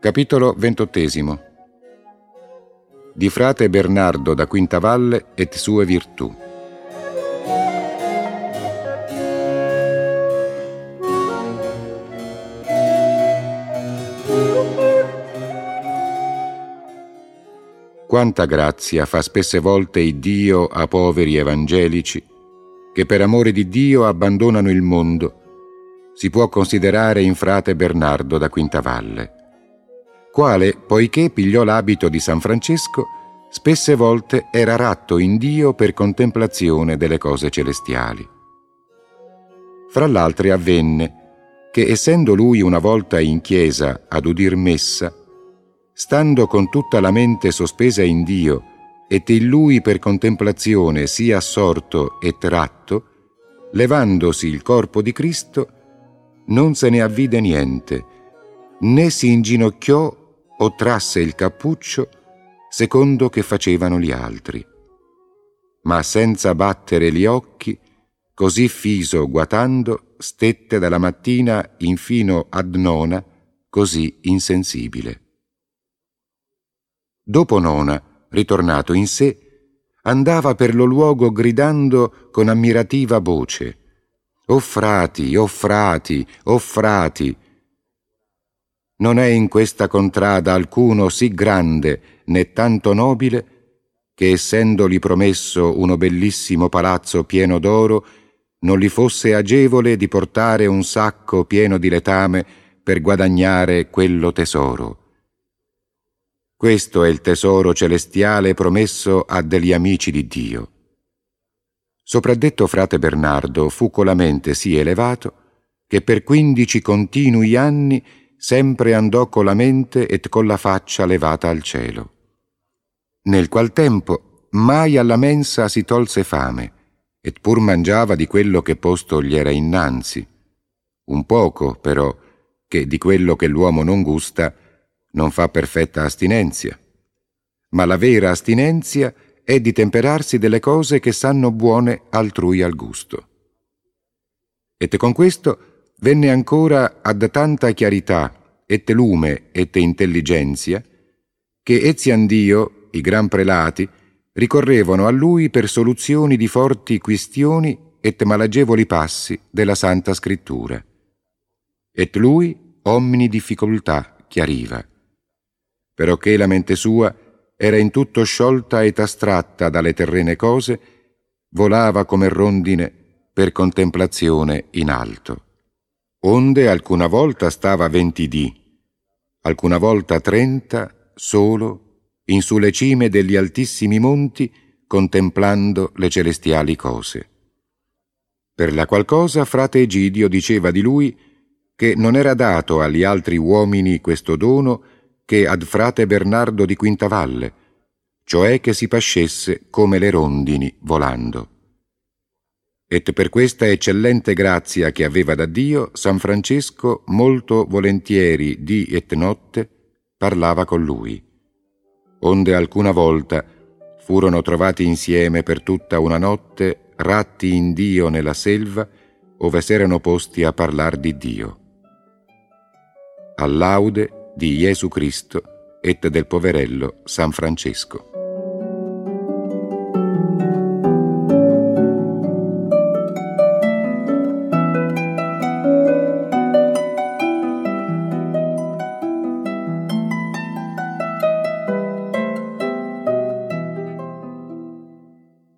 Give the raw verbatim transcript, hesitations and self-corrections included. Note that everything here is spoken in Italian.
Capitolo ventottesimo. Di frate Bernardo da Quintavalle et sue virtù. Quanta grazia fa spesse volte Iddio a poveri evangelici che per amore di Dio abbandonano il mondo, si può considerare in frate Bernardo da Quintavalle, quale, poiché pigliò l'abito di San Francesco, spesse volte era ratto in Dio per contemplazione delle cose celestiali. Fra l'altre avvenne che, essendo lui una volta in chiesa ad udir messa, stando con tutta la mente sospesa in Dio et in lui per contemplazione sia assorto et ratto, levandosi il corpo di Cristo, non se ne avvide niente, né si inginocchiò o trasse il cappuccio secondo che facevano gli altri, ma senza battere gli occhi, così fiso guatando, stette dalla mattina infino ad nona, così insensibile. Dopo nona, ritornato in sé, andava per lo luogo gridando con ammirativa voce: «O frati, o frati, o frati!» Non è in questa contrada alcuno sì grande né tanto nobile che, essendoli promesso uno bellissimo palazzo pieno d'oro, non gli fosse agevole di portare un sacco pieno di letame per guadagnare quello tesoro. Questo è il tesoro celestiale promesso a degli amici di Dio. Sopraddetto frate Bernardo fu con la mente sì elevato che per quindici continui anni sempre andò con la mente et con la faccia levata al cielo. Nel qual tempo mai alla mensa si tolse fame, et pur mangiava di quello che posto gli era innanzi. Un poco, però, che di quello che l'uomo non gusta non fa perfetta astinenzia. Ma la vera astinenzia è di temperarsi delle cose che sanno buone altrui al gusto. Et con questo venne ancora ad tanta chiarità et lume et intelligenzia che eziandio i gran prelati ricorrevano a lui per soluzioni di forti quistioni et malagevoli passi della Santa Scrittura. Et lui omni difficoltà chiariva, perocché la mente sua era in tutto sciolta et astratta dalle terrene cose, volava come rondine per contemplazione in alto. Onde alcuna volta stava venti dì, alcuna volta trenta, solo, in sulle cime degli altissimi monti, contemplando le celestiali cose. Per la qual cosa frate Egidio diceva di lui che non era dato agli altri uomini questo dono che ad frate Bernardo di Quintavalle, cioè che si pascesse come le rondini volando. Et per questa eccellente grazia che aveva da Dio, San Francesco molto volentieri dì et notte parlava con lui, onde alcuna volta furono trovati insieme per tutta una notte ratti in Dio nella selva, ove s'erano posti a parlar di Dio. All'aude di Gesù Cristo et del poverello San Francesco.